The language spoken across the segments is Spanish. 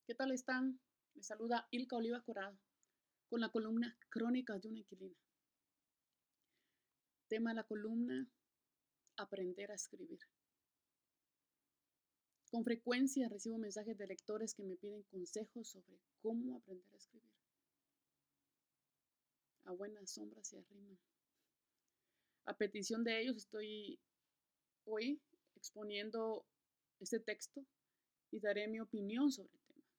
¿Qué tal están? Les saluda Ilka Oliva Corado con la columna Crónicas de una inquilina. Tema de la columna, aprender a escribir. Con frecuencia recibo mensajes de lectores que me piden consejos sobre cómo aprender a escribir. A buenas sombras se arriman. A petición de ellos estoy hoy exponiendo este texto y daré mi opinión sobre el tema.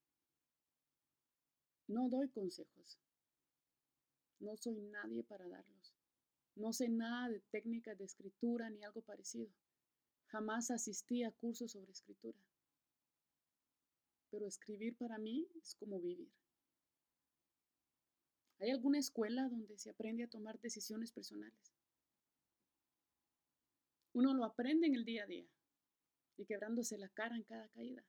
No doy consejos. No soy nadie para darlos. No sé nada de técnicas de escritura ni algo parecido. Jamás asistí a cursos sobre escritura, pero escribir para mí es como vivir. ¿Hay alguna escuela donde se aprende a tomar decisiones personales? Uno lo aprende en el día a día y quebrándose la cara en cada caída.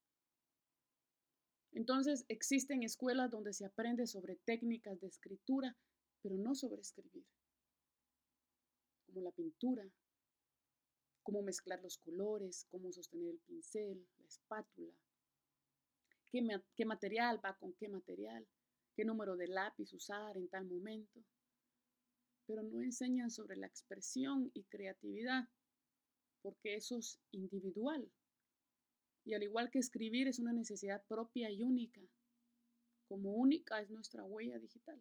Entonces existen escuelas donde se aprende sobre técnicas de escritura, pero no sobre escribir, como la pintura, cómo mezclar los colores, cómo sostener el pincel, la espátula, qué material va con qué material, qué número de lápiz usar en tal momento, pero no enseñan sobre la expresión y creatividad, porque eso es individual. Y al igual que escribir es una necesidad propia y única, como única es nuestra huella digital.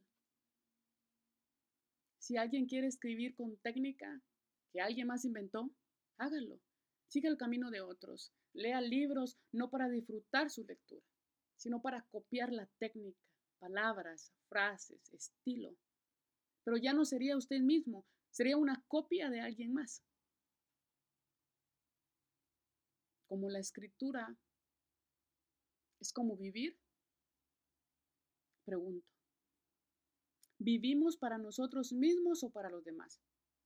Si alguien quiere escribir con técnica que alguien más inventó, hágalo. Siga el camino de otros. Lea libros no para disfrutar su lectura, sino para copiar la técnica, palabras, frases, estilo. Pero ya no sería usted mismo, sería una copia de alguien más. Como la escritura es como vivir, pregunto. ¿Vivimos para nosotros mismos o para los demás?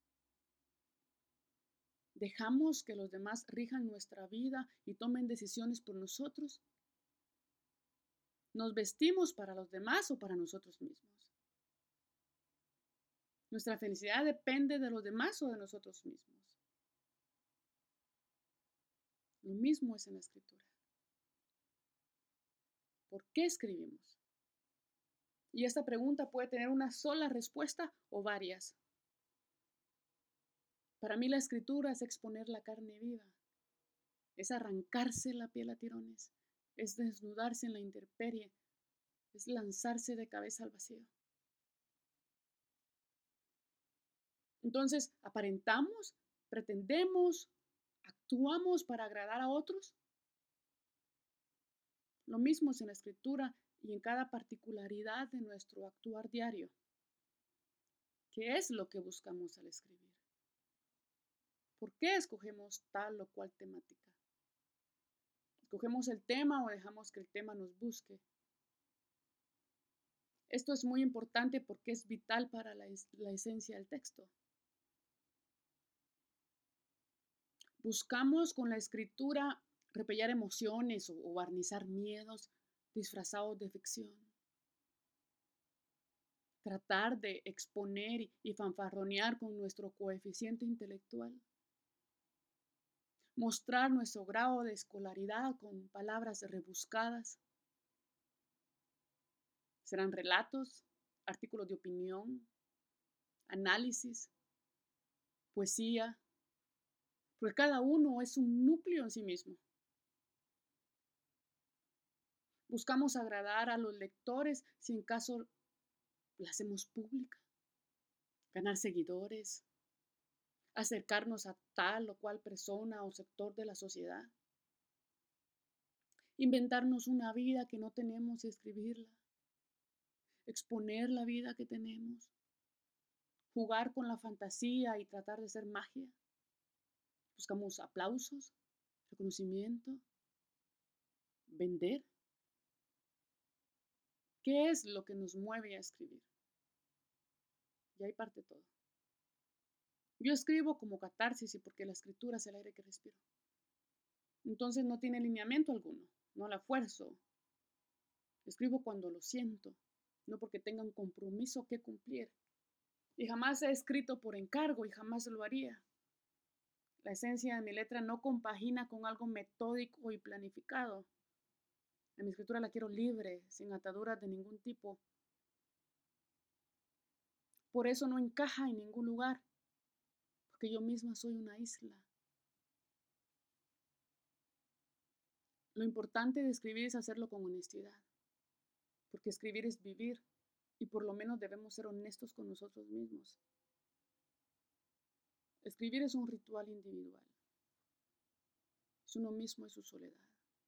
¿Dejamos que los demás rijan nuestra vida y tomen decisiones por nosotros? ¿Nos vestimos para los demás o para nosotros mismos? ¿Nuestra felicidad depende de los demás o de nosotros mismos? Lo mismo es en la escritura. ¿Por qué escribimos? Y esta pregunta puede tener una sola respuesta o varias. Para mí la escritura es exponer la carne viva, es arrancarse la piel a tirones, es desnudarse en la intemperie, es lanzarse de cabeza al vacío. Entonces, ¿aparentamos, pretendemos, actuamos para agradar a otros? Lo mismo es en la escritura y en cada particularidad de nuestro actuar diario. ¿Qué es lo que buscamos al escribir? ¿Por qué escogemos tal o cual temática? ¿Escogemos el tema o dejamos que el tema nos busque? Esto es muy importante porque es vital para la esencia del texto. Buscamos con la escritura repellar emociones o barnizar miedos disfrazados de ficción. Tratar de exponer y fanfarronear con nuestro coeficiente intelectual. Mostrar nuestro grado de escolaridad con palabras rebuscadas. Serán relatos, artículos de opinión, análisis, poesía, porque cada uno es un núcleo en sí mismo. Buscamos agradar a los lectores si en caso la hacemos pública, ganar seguidores, acercarnos a tal o cual persona o sector de la sociedad, inventarnos una vida que no tenemos y escribirla, exponer la vida que tenemos, jugar con la fantasía y tratar de ser magia. Buscamos aplausos, reconocimiento, vender. ¿Qué es lo que nos mueve a escribir? Y ahí parte todo. Yo escribo como catarsis y porque la escritura es el aire que respiro. Entonces no tiene lineamiento alguno, no la fuerzo. Escribo cuando lo siento, no porque tenga un compromiso que cumplir. Y jamás he escrito por encargo y jamás lo haría. La esencia de mi letra no compagina con algo metódico y planificado. A mi escritura la quiero libre, sin ataduras de ningún tipo. Por eso no encaja en ningún lugar, porque yo misma soy una isla. Lo importante de escribir es hacerlo con honestidad, porque escribir es vivir y por lo menos debemos ser honestos con nosotros mismos. Escribir es un ritual individual. Es uno mismo en su soledad.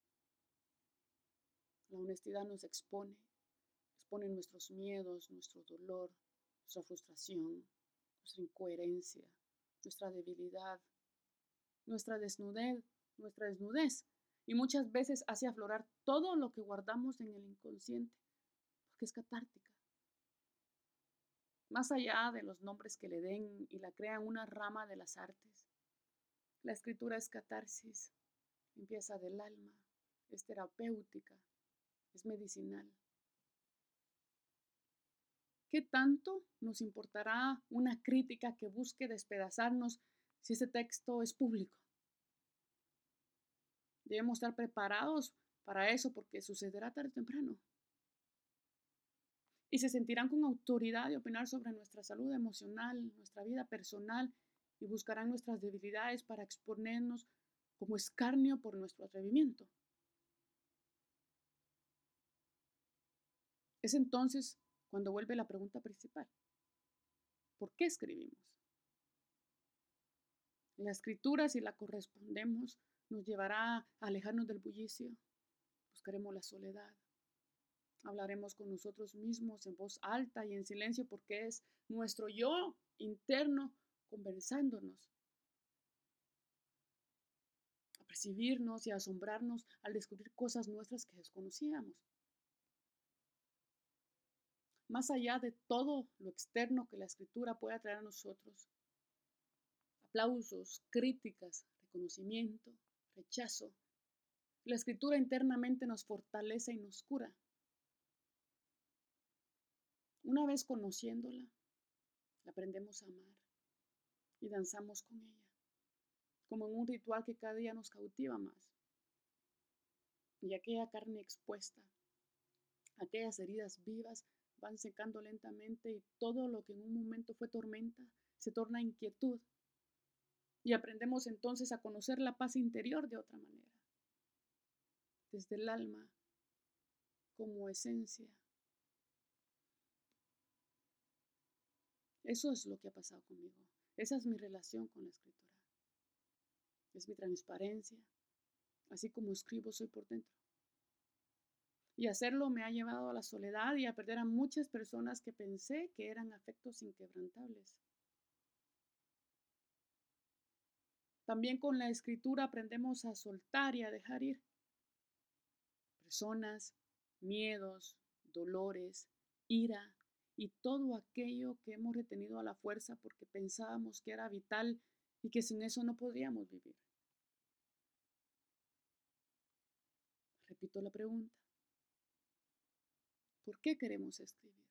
La honestidad nos expone nuestros miedos, nuestro dolor, nuestra frustración, nuestra incoherencia, nuestra debilidad, nuestra desnudez. Y muchas veces hace aflorar todo lo que guardamos en el inconsciente, porque es catártica. Más allá de los nombres que le den y la crean una rama de las artes, la escritura es catarsis, limpieza del alma, es terapéutica, es medicinal. ¿Qué tanto nos importará una crítica que busque despedazarnos si ese texto es público? Debemos estar preparados para eso porque sucederá tarde o temprano. Y se sentirán con autoridad de opinar sobre nuestra salud emocional, nuestra vida personal y buscarán nuestras debilidades para exponernos como escarnio por nuestro atrevimiento. Es entonces cuando vuelve la pregunta principal. ¿Por qué escribimos? La escritura, si la correspondemos, nos llevará a alejarnos del bullicio, buscaremos la soledad, hablaremos con nosotros mismos en voz alta y en silencio porque es nuestro yo interno conversándonos, a percibirnos y a asombrarnos al descubrir cosas nuestras que desconocíamos. Más allá de todo lo externo que la escritura puede traer a nosotros, aplausos, críticas, reconocimiento, rechazo, la escritura internamente nos fortalece y nos cura. Una vez conociéndola, la aprendemos a amar y danzamos con ella, como en un ritual que cada día nos cautiva más. Y aquella carne expuesta, aquellas heridas vivas van secando lentamente y todo lo que en un momento fue tormenta se torna inquietud. Y aprendemos entonces a conocer la paz interior de otra manera, desde el alma, como esencia. Eso es lo que ha pasado conmigo. Esa es mi relación con la escritura. Es mi transparencia. Así como escribo, soy por dentro. Y hacerlo me ha llevado a la soledad y a perder a muchas personas que pensé que eran afectos inquebrantables. También con la escritura aprendemos a soltar y a dejar ir personas, miedos, dolores, ira y todo aquello que hemos retenido a la fuerza porque pensábamos que era vital y que sin eso no podríamos vivir. Repito la pregunta. ¿Por qué queremos escribir?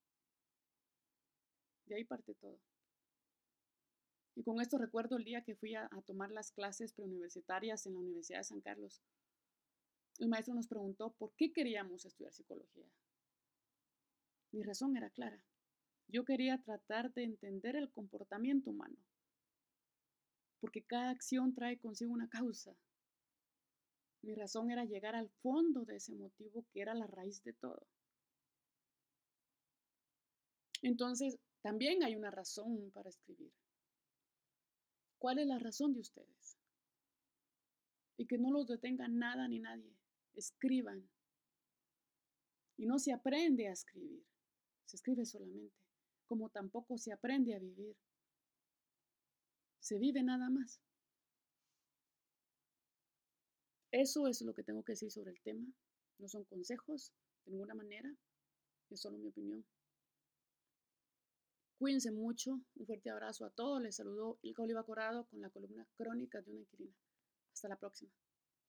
De ahí parte todo. Y con esto recuerdo el día que fui a tomar las clases preuniversitarias en la Universidad de San Carlos. El maestro nos preguntó por qué queríamos estudiar psicología. Mi razón era clara. Yo quería tratar de entender el comportamiento humano, porque cada acción trae consigo una causa. Mi razón era llegar al fondo de ese motivo que era la raíz de todo. Entonces, también hay una razón para escribir. ¿Cuál es la razón de ustedes? Y que no los detenga nada ni nadie. Escriban. Y no se aprende a escribir, se escribe solamente, como tampoco se aprende a vivir. Se vive nada más. Eso es lo que tengo que decir sobre el tema. No son consejos de ninguna manera, es solo mi opinión. Cuídense mucho, un fuerte abrazo a todos. Les saludó Ilka Oliva Corado con la columna Crónicas de una inquilina. Hasta la próxima.